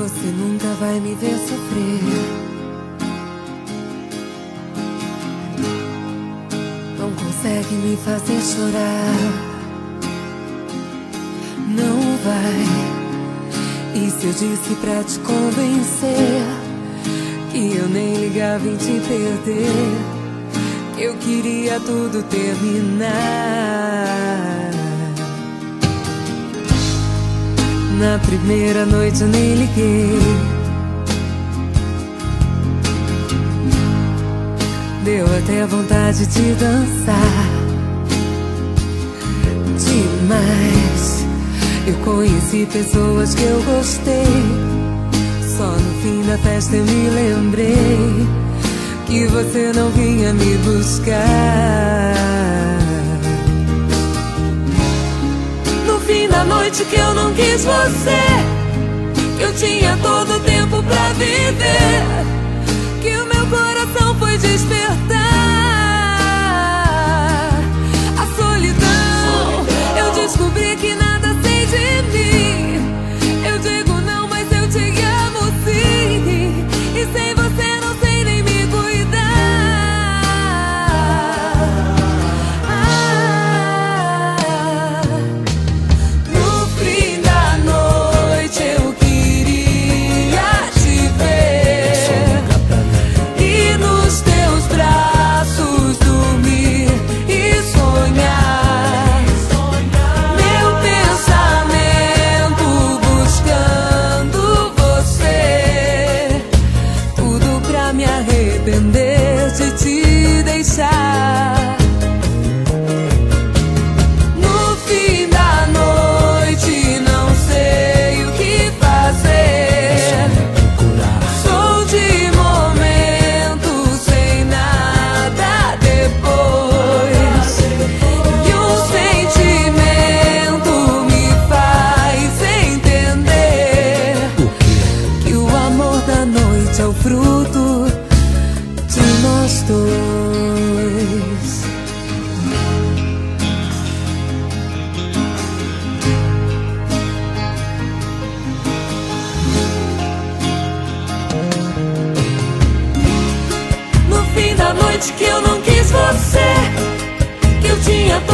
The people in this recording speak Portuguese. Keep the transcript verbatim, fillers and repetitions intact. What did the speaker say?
Você nunca vai me ver sofrer. Não consegue me fazer chorar. Não vai. E se eu disse pra te convencer que eu nem ligava em te perder, que eu queria tudo terminar? Na primeira noite eu nem liguei. Deu até vontade de dançar demais. Eu conheci pessoas que eu gostei. Só no fim da festa eu me lembrei que você não vinha me buscar. No fim da noite que eu não quis você, que eu tinha todo o tempo pra viver, que o meu coração foi despertar. A solidão, eu descobri que nada sei de mim. Eu digo não, mas eu te amo sim. E sem você não sei nem me cuidar. Ah, no fim da noite eu queria te ver e nos teus braços dormir e sonhar. Meu pensamento buscando você, tudo pra me arrepender de te deixar. No fim da noite não sei o que fazer. Sou de momento sem nada depois, e um sentimento me faz entender que o amor da noite é o fruto de nós dois. No fim da noite que eu não quis você, que eu tinha